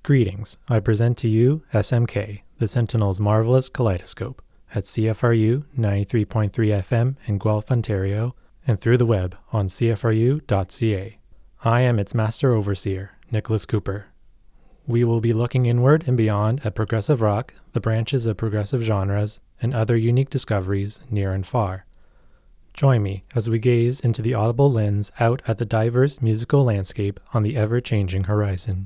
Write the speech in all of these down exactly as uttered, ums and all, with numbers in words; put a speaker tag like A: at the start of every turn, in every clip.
A: Greetings, I present to you S M K, the Sentinel's Marvelous Kaleidoscope, at C F R U ninety-three point three F M in Guelph, Ontario, and through the web on C F R U dot C A. I am its Master Overseer, Nicholas Cooper. We will be looking inward and beyond at progressive rock, the branches of progressive genres, and other unique discoveries near and far. Join me as we gaze into the audible lens out at the diverse musical landscape on the ever-changing horizon.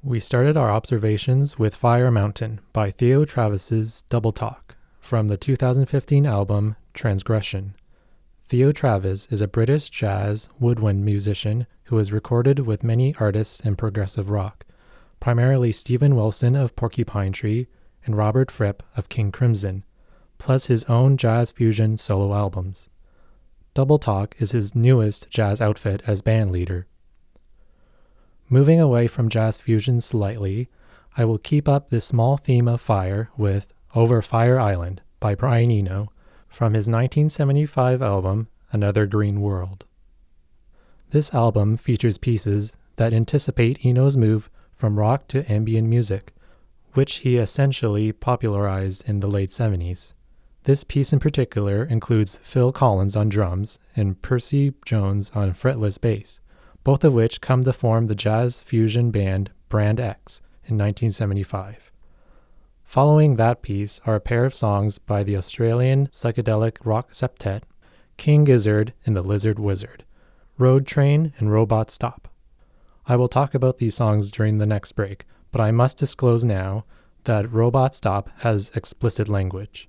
A: We started our observations with Fire Mountain by Theo Travis's Double Talk from the two thousand fifteen album Transgression. Theo Travis is a British jazz woodwind musician who has recorded with many artists in progressive rock, primarily Steven Wilson of Porcupine Tree and Robert Fripp of King Crimson, plus his own jazz fusion solo albums. Double Talk is his newest jazz outfit as band leader. Moving away from jazz fusion slightly, I will keep up this small theme of fire with Over Fire Island by Brian Eno from his nineteen seventy-five album Another Green World. This album features pieces that anticipate Eno's move from rock to ambient music, which he essentially popularized in the late seventies. This piece in particular includes Phil Collins on drums and Percy Jones on fretless bass, both of which come to form the jazz fusion band Brand X in nineteen seventy-five. Following that piece are a pair of songs by the Australian psychedelic rock septet King Gizzard and the Lizard Wizard, Road Train and Robot Stop. I will talk about these songs during the next break, but I must disclose now that Robot Stop has explicit language.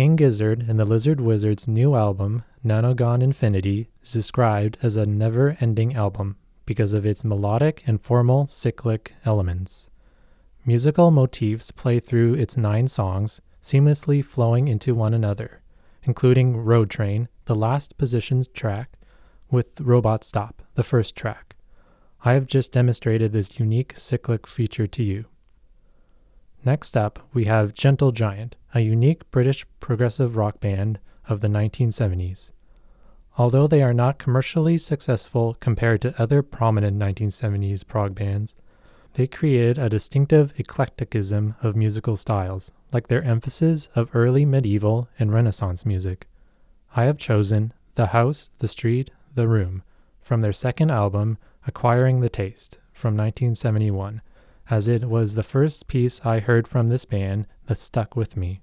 A: King Gizzard and the Lizard Wizard's new album, Nanogon Infinity, is described as a never-ending album because of its melodic and formal cyclic elements. Musical motifs play through its nine songs, seamlessly flowing into one another, including Road Train, the last positioned track, with Robot Stop, the first track. I have just demonstrated this unique cyclic feature to you. Next up, we have Gentle Giant, a unique British progressive rock band of the nineteen seventies. Although they are not commercially successful compared to other prominent nineteen seventies prog bands, they created a distinctive eclecticism of musical styles, like their emphasis of early medieval and Renaissance music. I have chosen The House, the Street, the Room from their second album, Acquiring the Taste, from nineteen seventy-one, as it was the first piece I heard from this band that stuck with me.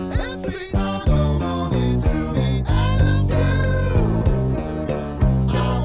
B: I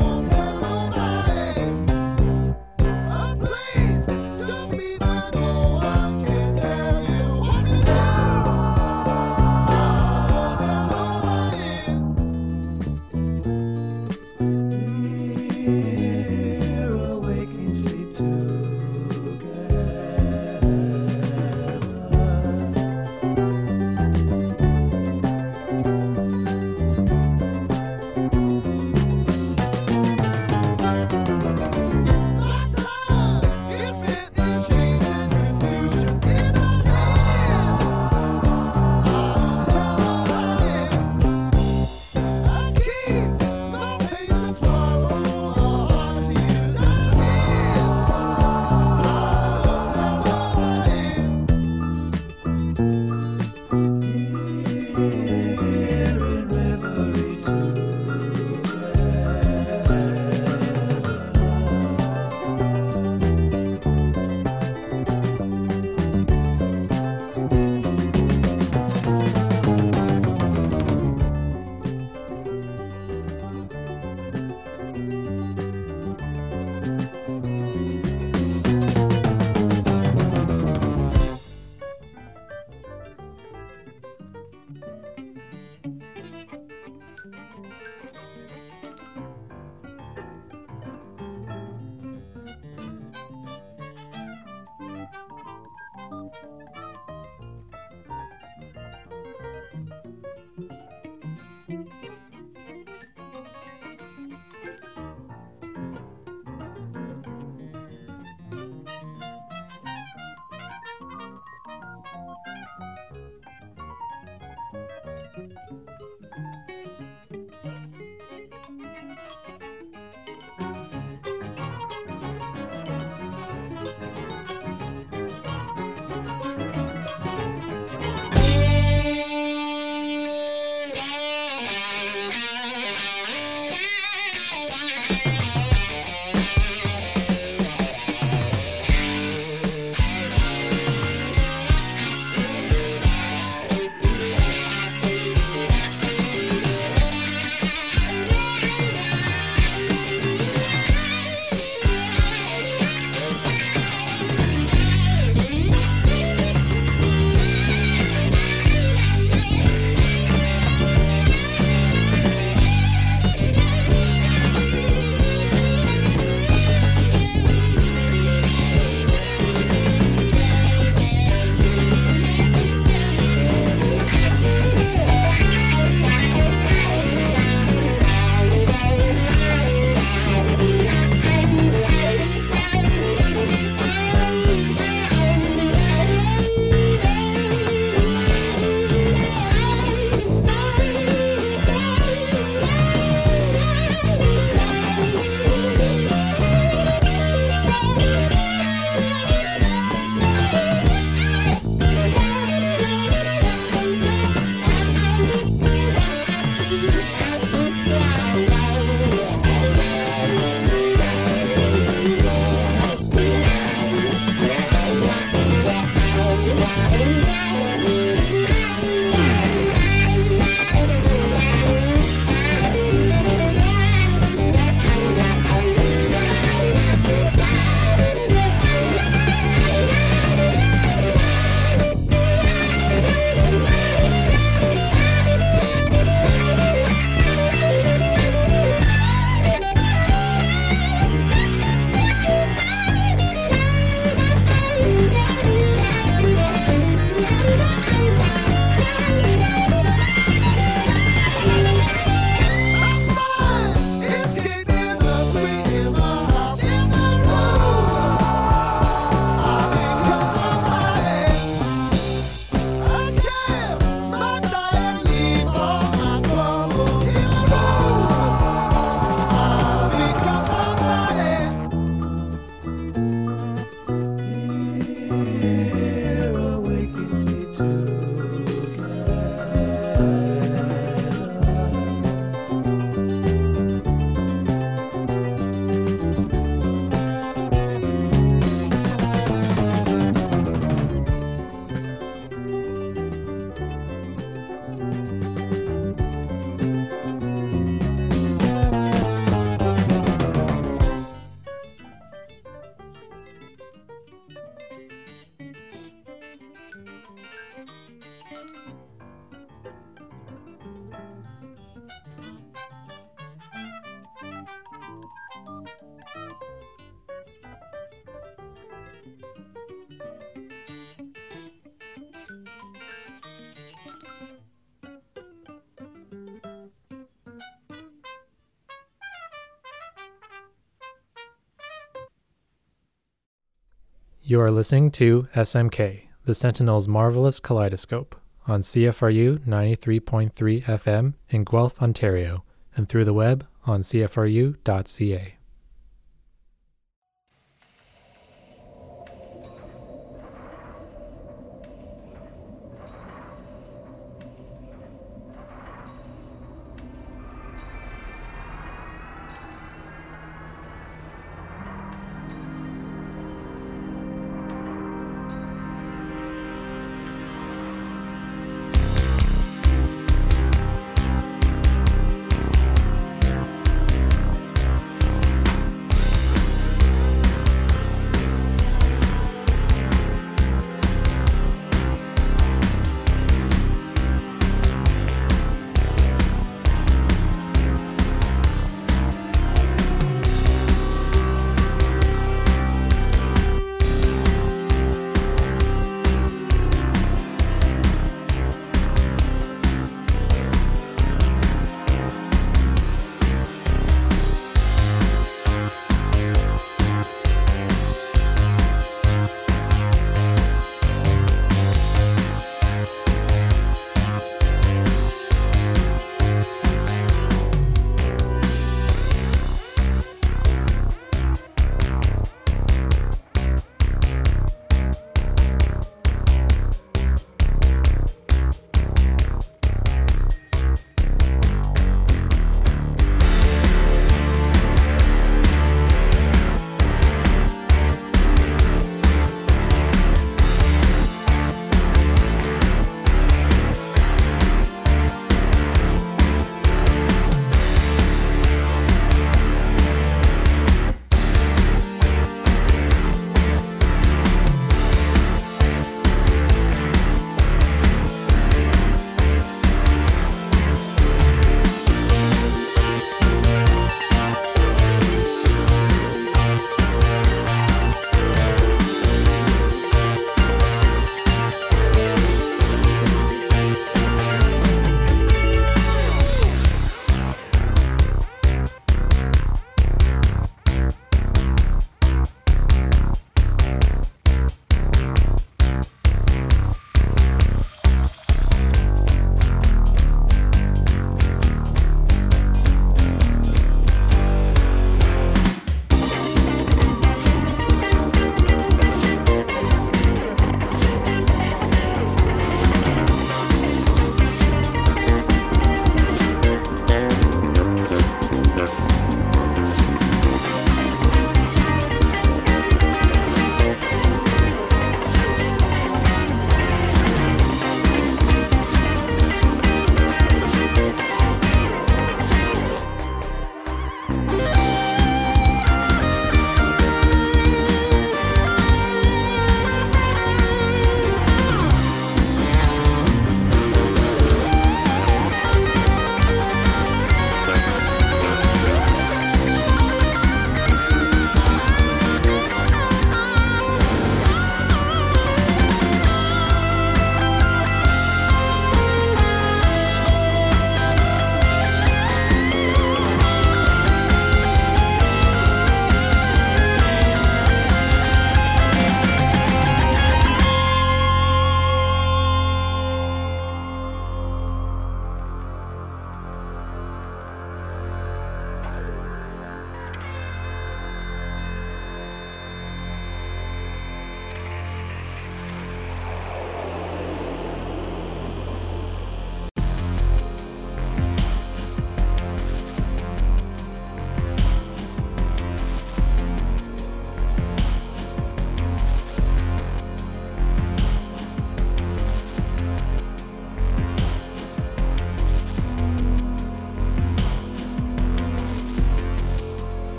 A: You are listening to S M K, the Sentinel's Marvelous Kaleidoscope, on C F R U ninety-three point three F M in Guelph, Ontario, and through the web on C F R U dot C A.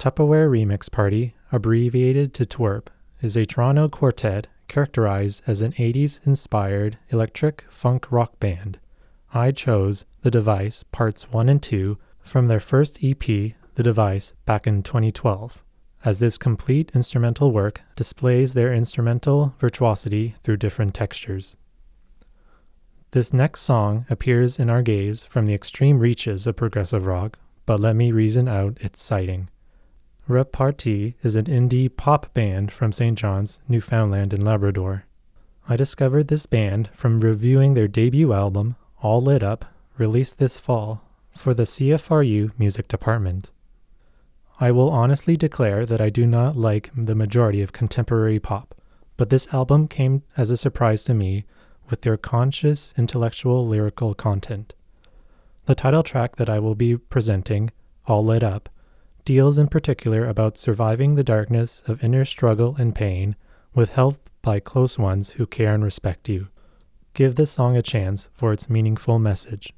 A: Tupperware Remix Party, abbreviated to TWERP, is a Toronto quartet characterized as an eighties-inspired electric funk rock band. I chose The Device Parts one and two from their first E P, The Device, back in twenty twelve, as this complete instrumental work displays their instrumental virtuosity through different textures. This next song appears in our gaze from the extreme reaches of progressive rock, but let me reason out its sighting. Repartee is an indie pop band from Saint John's, Newfoundland and Labrador. I discovered this band from reviewing their debut album, All Lit Up, released this fall, for the C F R U music department. I will honestly declare that I do not like the majority of contemporary pop, but this album came as a surprise to me with their conscious, intellectual, lyrical content. The title track that I will be presenting, All Lit Up, deals in particular about surviving the darkness of inner struggle and pain with help by close ones who care and respect you. Give this song a chance for its meaningful message.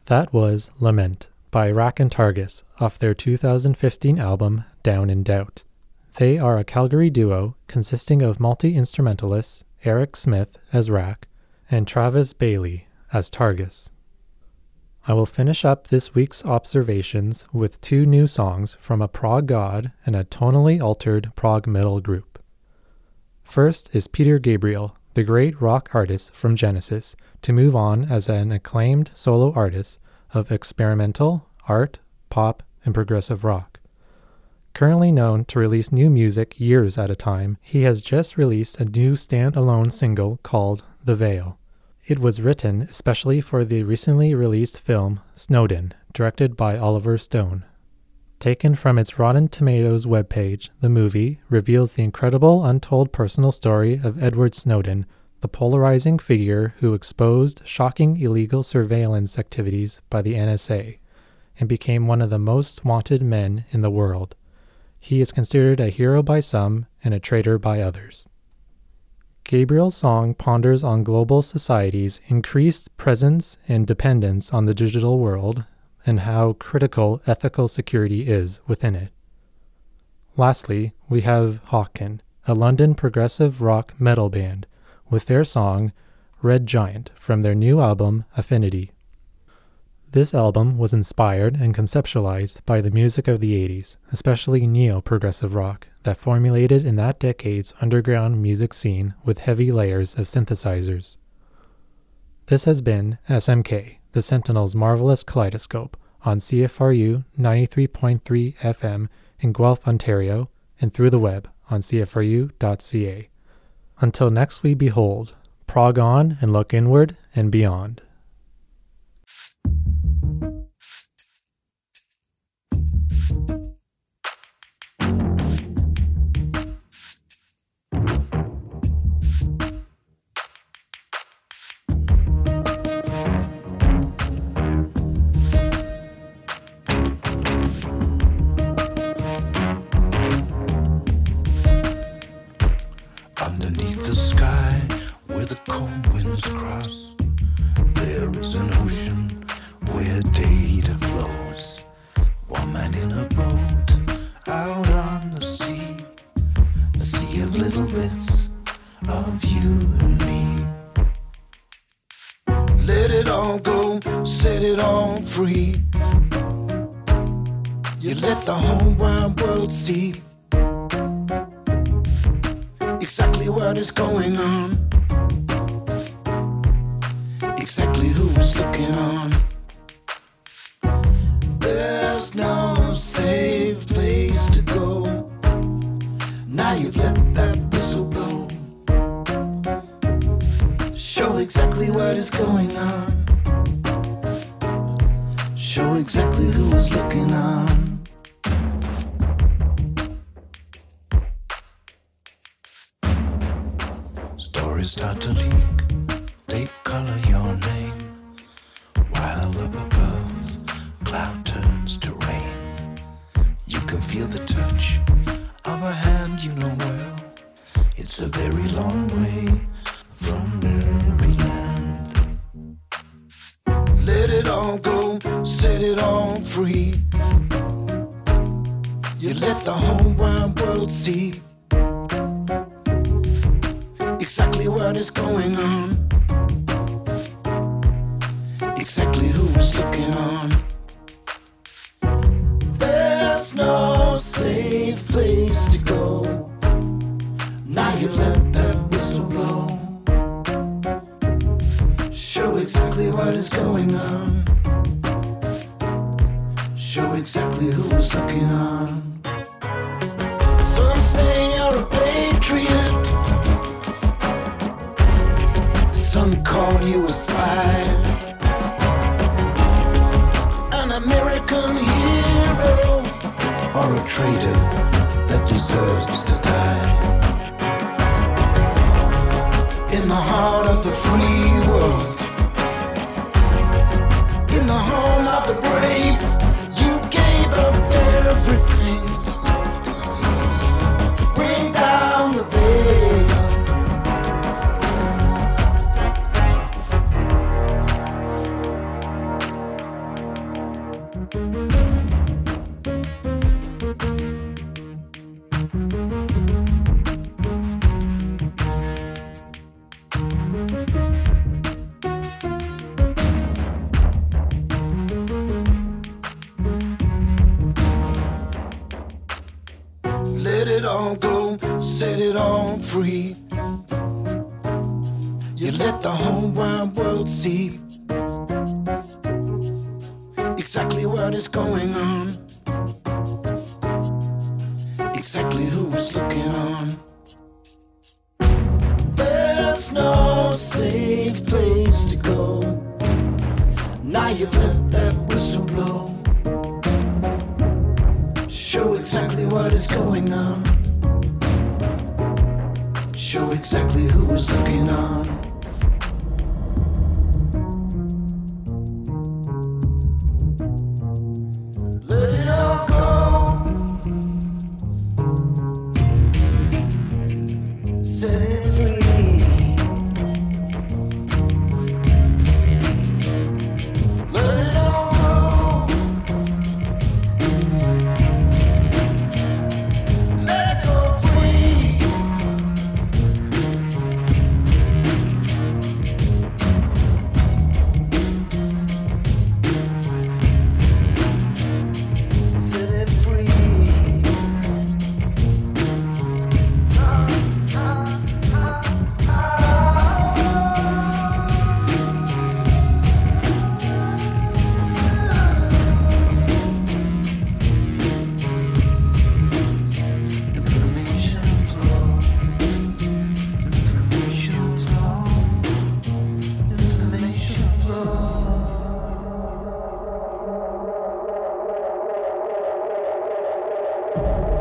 A: That was Lament by Rack and Targus off their two thousand fifteen album Down in Doubt. They are a Calgary duo consisting of multi-instrumentalists Eric Smith as Rack and Travis Bailey as Targus. I will finish up this week's observations with two new songs from a prog god and a tonally altered prog metal group. First is Peter Gabriel, the great rock artist from Genesis, to move on as an acclaimed solo artist of experimental, art, pop, and progressive rock. Currently known to release new music years at a time, he has just released a new stand-alone single called The Veil. It was written especially for the recently released film Snowden, directed by Oliver Stone. Taken from its Rotten Tomatoes webpage, the movie reveals the incredible untold personal story of Edward Snowden, the polarizing figure who exposed shocking illegal surveillance activities by the N S A and became one of the most wanted men in the world. He is considered a hero by some and a traitor by others. Gabriel's song ponders on global society's increased presence and dependence on the digital world and how critical ethical security is within it. Lastly, we have Hawken, a London progressive rock metal band, with their song Red Giant from their new album Affinity. This album was inspired and conceptualized by the music of the eighties, especially neo-progressive rock, that formulated in that decade's underground music scene with heavy layers of synthesizers. This has been S M K, the Sentinel's Marvelous Kaleidoscope, on C F R U ninety-three point three F M in Guelph, Ontario, and through the web on C F R U dot C A. Until next we behold, prog on and look inward and beyond.
B: Underneath the sky, where the cold winds cross, there is an ocean where data flows. One man in a boat, out on the sea, a sea of little bits of you and me. Let it all go, set it all free. You let the whole wide world see exactly what is going on, exactly who's looking on. There's no safe place to go. Now you've let that whistle blow. Show exactly what is going on. Show exactly who is looking on. Stories start to leak, they color your name, while up above, cloud turns to rain. You can feel the touch of a hand you know well. It's a very long way from Maryland. Let it all go, set it all free. You let the whole wide world see exactly what is going on, exactly who's looking on. There's no safe place to go. Now you've let that whistle blow. Show exactly what is going on. Show exactly who's looking on. Some say you're a patriot, some call you a spy, an American hero, or a traitor that deserves to die. In the heart of the free world, in the home of the brave, you gave up everything to bring down the veil. it all go, set it all free. You let the whole wide world see exactly what is going on, exactly who is looking on. There's no safe place to go. Now you've let that whistle blow. Show exactly what is going on. Show exactly who is looking on. Let it all go. Set it free. You